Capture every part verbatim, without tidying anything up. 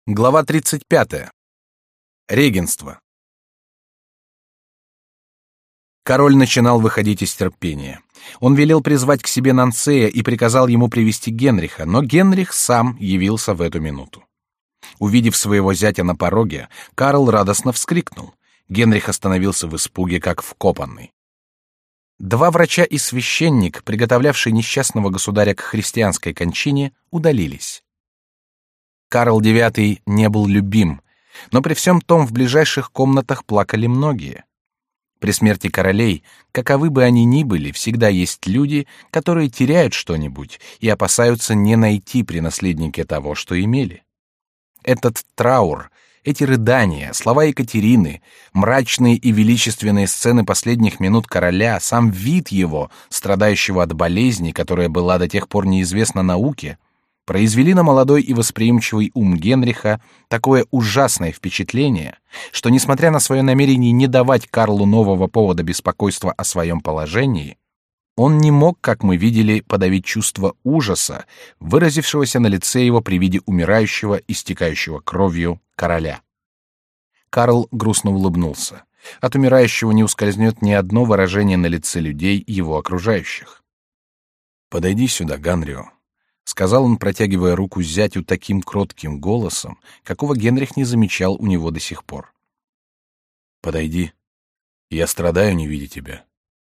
Глава тридцать пятая. Регенство. Король начинал выходить из терпения. Он велел призвать к себе Нансея и приказал ему привести Генриха, но Генрих сам явился в эту минуту. Увидев своего зятя на пороге, Карл радостно вскрикнул. Генрих остановился в испуге, как вкопанный. Два врача и священник, приготовлявшие несчастного государя к христианской кончине, удалились. Карл девятый не был любим, но при всем том в ближайших комнатах плакали многие. При смерти королей, каковы бы они ни были, всегда есть люди, которые теряют что-нибудь и опасаются не найти при наследнике того, что имели. Этот траур, эти рыдания, слова Екатерины, мрачные и величественные сцены последних минут короля, сам вид его, страдающего от болезни, которая была до тех пор неизвестна науке, произвели на молодой и восприимчивый ум Генриха такое ужасное впечатление, что, несмотря на свое намерение не давать Карлу нового повода беспокойства о своем положении, он не мог, как мы видели, подавить чувство ужаса, выразившегося на лице его при виде умирающего, истекающего кровью короля. Карл грустно улыбнулся. От умирающего не ускользнет ни одно выражение на лице людей, его окружающих. «Подойди сюда, Ганрио», — сказал он, протягивая руку зятю таким кротким голосом, какого Генрих не замечал у него до сих пор. «Подойди. Я страдаю, не видя тебя.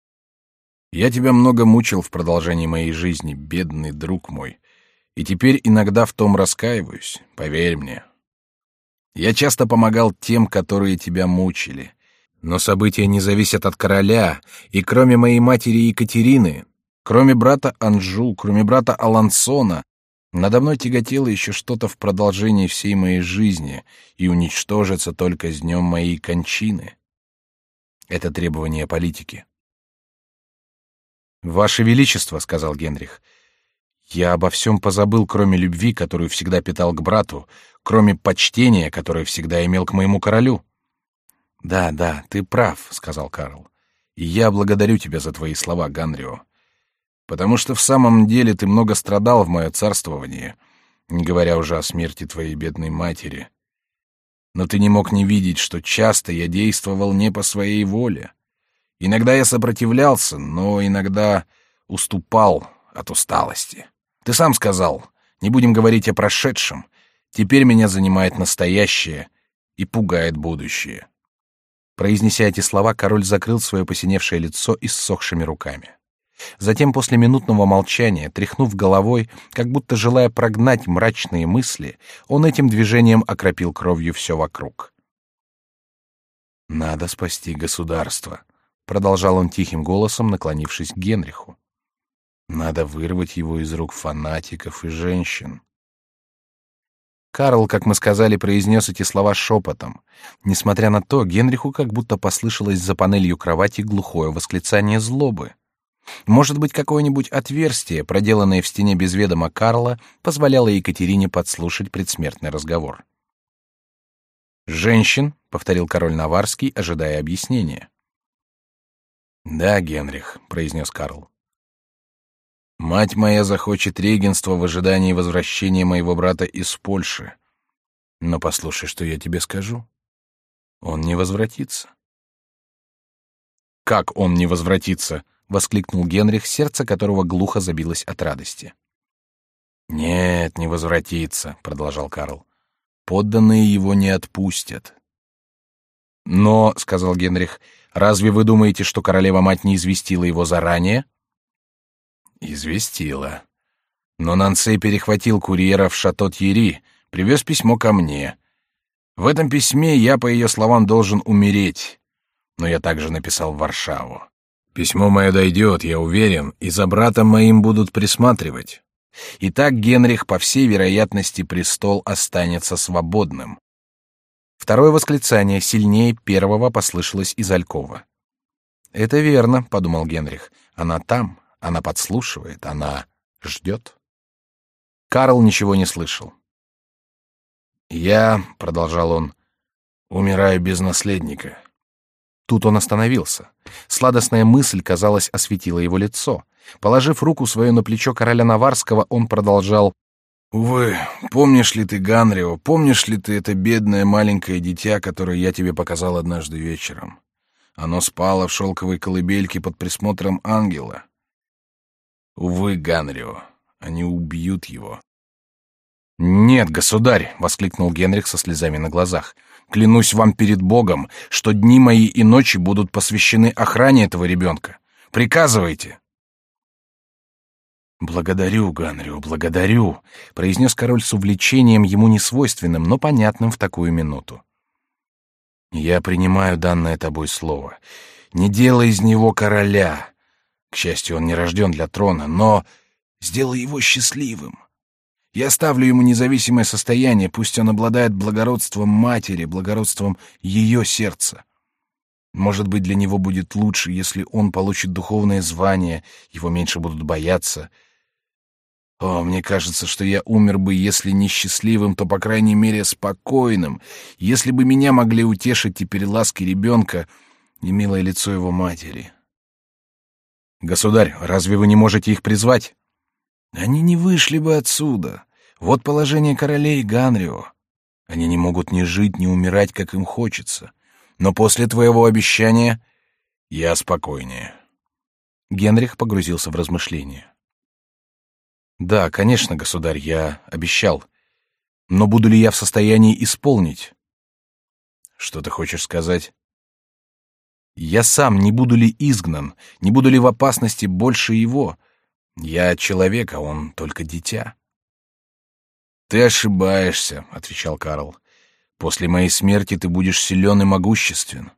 Я тебя много мучил в продолжении моей жизни, бедный друг мой, и теперь иногда в том раскаиваюсь, поверь мне. Я часто помогал тем, которые тебя мучили, но события не зависят от короля, и кроме моей матери Екатерины, кроме брата Анжу, кроме брата Алансона, надо мной тяготело еще что-то в продолжении всей моей жизни и уничтожится только с днем моей кончины. Это требование политики. «Ваше Величество», — сказал Генрих, — «я обо всем позабыл, кроме любви, которую всегда питал к брату, кроме почтения, которое всегда имел к моему королю». «Да, да, ты прав», — сказал Карл, — «и я благодарю тебя за твои слова, Ганрио. Потому что в самом деле ты много страдал в мое царствование, не говоря уже о смерти твоей бедной матери. Но ты не мог не видеть, что часто я действовал не по своей воле. Иногда я сопротивлялся, но иногда уступал от усталости. Ты сам сказал, не будем говорить о прошедшем, теперь меня занимает настоящее и пугает будущее». Произнеся эти слова, король закрыл свое посиневшее лицо иссохшими руками. Затем, после минутного молчания, тряхнув головой, как будто желая прогнать мрачные мысли, он этим движением окропил кровью все вокруг. «Надо спасти государство», — продолжал он тихим голосом, наклонившись к Генриху. «Надо вырвать его из рук фанатиков и женщин». Карл, как мы сказали, произнес эти слова шепотом. Несмотря на то, Генриху как будто послышалось за панелью кровати глухое восклицание злобы. Может быть, какое-нибудь отверстие, проделанное в стене без ведома Карла, позволяло Екатерине подслушать предсмертный разговор. «Женщин», — повторил король Наварский, ожидая объяснения. «Да, Генрих», — произнес Карл. «Мать моя захочет регенства в ожидании возвращения моего брата из Польши. Но послушай, что я тебе скажу. Он не возвратится». «Как он не возвратится?» — воскликнул Генрих, сердце которого глухо забилось от радости. «Нет, не возвратится», — продолжал Карл. «Подданные его не отпустят». «Но», — сказал Генрих, — «разве вы думаете, что королева-мать не известила его заранее?» «Известила. Но Нансей перехватил курьера в Шато-Тьерри, привез письмо ко мне. В этом письме я, по ее словам, должен умереть. Но я также написал в Варшаву. Письмо мое дойдет, я уверен, и за братом моим будут присматривать. Итак, Генрих, по всей вероятности, престол останется свободным». Второе восклицание, сильнее первого, послышалось из алькова. «Это верно», — подумал Генрих. «Она там, она подслушивает, она ждет». Карл ничего не слышал. «Я», — продолжал он, — «умираю без наследника». Тут он остановился. Сладостная мысль, казалось, осветила его лицо. Положив руку свою на плечо короля Наварского, он продолжал: Увы, помнишь ли ты, Ганрио, помнишь ли ты это бедное маленькое дитя, которое я тебе показал однажды вечером? Оно спало в шелковой колыбельке под присмотром ангела. Увы, Ганрио, они убьют его. «Нет, государь!» — воскликнул Генрих со слезами на глазах. «Клянусь вам перед Богом, что дни мои и ночи будут посвящены охране этого ребенка. Приказывайте!» «Благодарю, Ганрио, благодарю», — произнес король с увлечением, ему несвойственным, но понятным в такую минуту. «Я принимаю данное тобой слово. Не делай из него короля. К счастью, он не рожден для трона, но сделай его счастливым. Я оставлю ему независимое состояние, пусть он обладает благородством матери, благородством ее сердца. Может быть, для него будет лучше, если он получит духовное звание, его меньше будут бояться. О, мне кажется, что я умер бы, если не счастливым, то, по крайней мере, спокойным, если бы меня могли утешить теперь ласки ребенка и милое лицо его матери. Государь, разве вы не можете их призвать? Они не вышли бы отсюда. Вот положение королей, Ганрио. Они не могут ни жить, ни умирать, как им хочется. Но после твоего обещания я спокойнее. Генрих погрузился в размышления. Да, конечно, государь, я обещал. Но буду ли я в состоянии исполнить? Что ты хочешь сказать? Я сам не буду ли изгнан, не буду ли в опасности больше его? Я человек, а он только дитя. Ты ошибаешься, отвечал Карл. После моей смерти ты будешь силен и могуществен.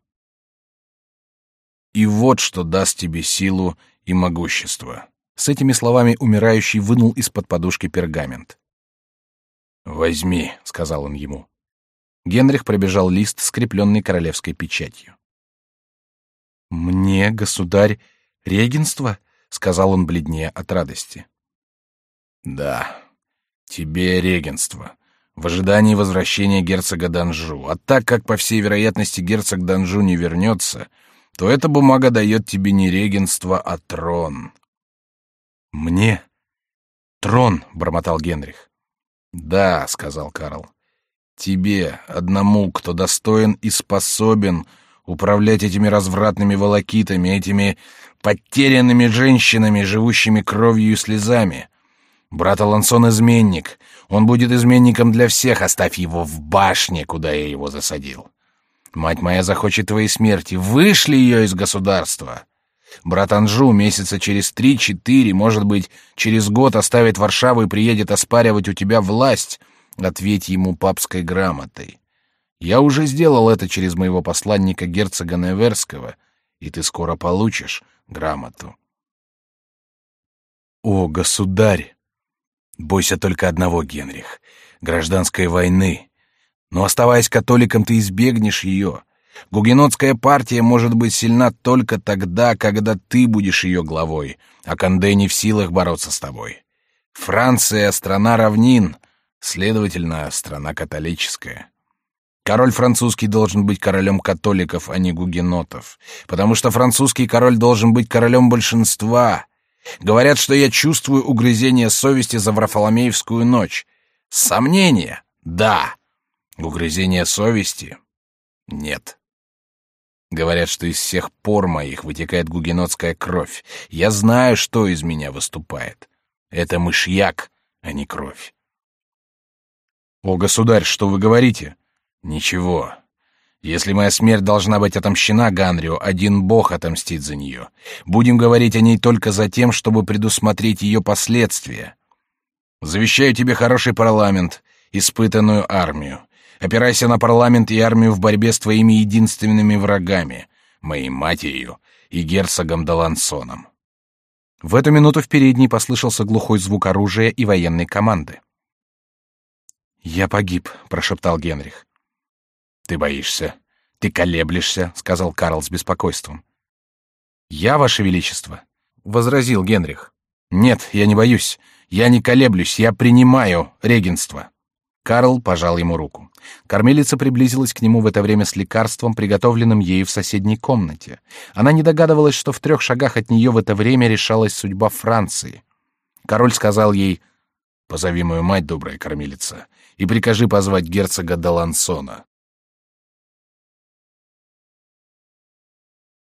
И вот что даст тебе силу и могущество. С этими словами умирающий вынул из-под подушки пергамент. «Возьми», — сказал он ему. Генрих пробежал лист, скрепленный королевской печатью. «Мне, государь, регенство?» — сказал он бледнее от радости. «Да, тебе регенство, в ожидании возвращения герцога d'Анжу. А так как, по всей вероятности, герцог d'Анжу не вернется, то эта бумага дает тебе не регенство, а трон». «Мне? Трон?» — бормотал Генрих. «Да», — сказал Карл, — «тебе, одному, кто достоин и способен управлять этими развратными волокитами, этими потерянными женщинами, живущими кровью и слезами. Брат Алансон — изменник. Он будет изменником для всех. Оставь его в башне, куда я его засадил. Мать моя захочет твоей смерти. Вышли ее из государства. Брат Анжу месяца через три-четыре, может быть, через год оставит Варшаву и приедет оспаривать у тебя власть. Ответь ему папской грамотой. Я уже сделал это через моего посланника герцога Неверского, и ты скоро получишь грамоту». «О, государь! Бойся только одного, Генрих — гражданской войны. Но, оставаясь католиком, ты избегнешь ее. Гугенотская партия может быть сильна только тогда, когда ты будешь ее главой, а Конде не в силах бороться с тобой. Франция — страна равнин, следовательно, страна католическая. Король французский должен быть королем католиков, а не гугенотов, потому что французский король должен быть королем большинства. Говорят, что я чувствую угрызение совести за Варфоломеевскую ночь. Сомнения? Да. Угрызение совести? Нет. Говорят, что из всех пор моих вытекает гугенотская кровь. Я знаю, что из меня выступает. Это мышьяк, а не кровь. О, государь, что вы говорите? Ничего. Если моя смерть должна быть отомщена Ганрио, один бог отомстит за нее. Будем говорить о ней только за тем, чтобы предусмотреть ее последствия. Завещаю тебе хороший парламент, испытанную армию. Опирайся на парламент и армию в борьбе с твоими единственными врагами, моей матерью и герцогом d'Алансоном». В эту минуту в передней послышался глухой звук оружия и военной команды. «Я погиб», — прошептал Генрих. «Ты боишься, ты колеблешься», — сказал Карл с беспокойством. «Я, ваше величество», — возразил Генрих. «Нет, я не боюсь, я не колеблюсь, я принимаю регенство». Карл пожал ему руку. Кормилица приблизилась к нему в это время с лекарством, приготовленным ею в соседней комнате. Она не догадывалась, что в трех шагах от нее в это время решалась судьба Франции. Король сказал ей: Позови мою мать, добрая кормилица, и прикажи позвать герцога Далансона.